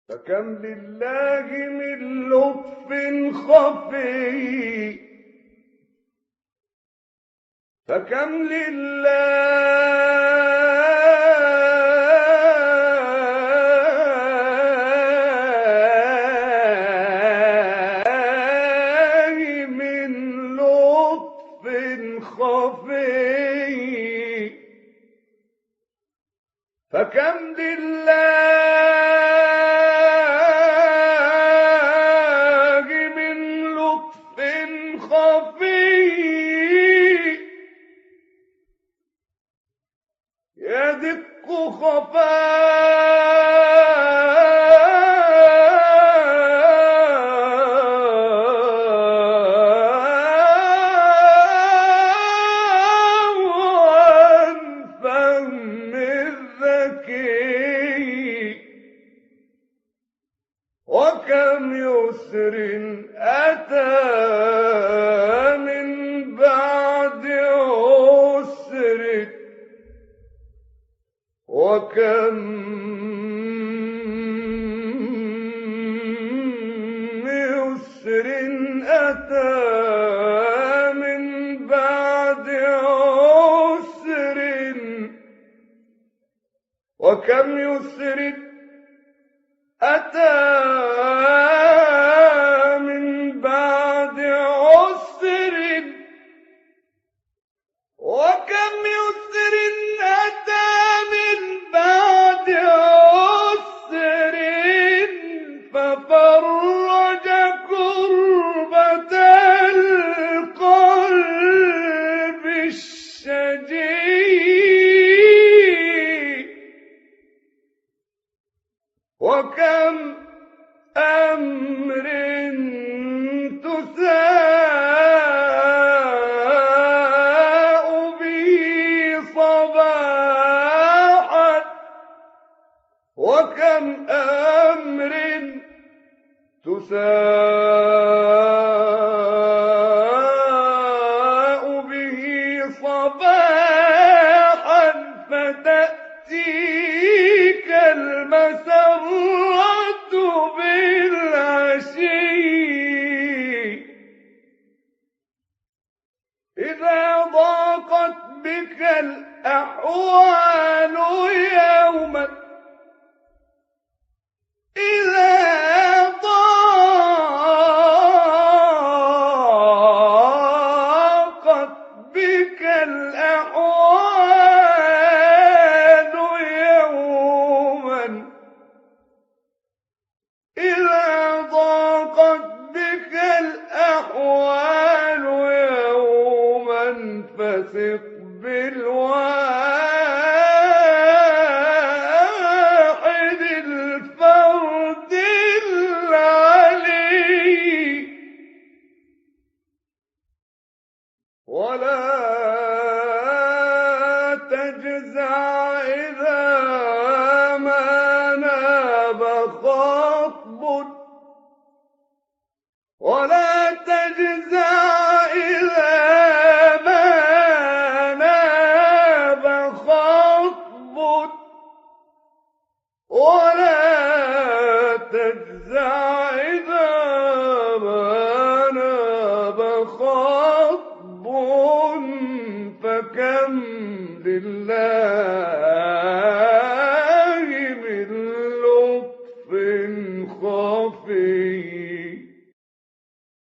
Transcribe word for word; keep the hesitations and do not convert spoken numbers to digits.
فكم لله من لطف خفي فكم لله من لطف خفي فكم لله من لطف خفي يدق خفاء عن فهم الذكي وكم يسر أتى من بعد عسر وكم يسر أتى من بعد عسر وكم يسر أتى من بعد عسر وكم يسر أتى من بعد عسر ففرج كربة القلب الشجي وكم أمر تساء به صباحا وكم أمر تساء به صباحا فتأتيك المسرة بالعشي إذا ضاقت بك الأحوال يوما إذا ضاقت بك الأحوال يوما إذا ضاقت بك الأحوال يوما فثق بالواحد الفرد العلي ولا تجزع إذا ما ناب خطب ولا تجزع إذا ما ناب خطب ولا تجزع إذا ما ناب خطب فكم لله من لطف خفي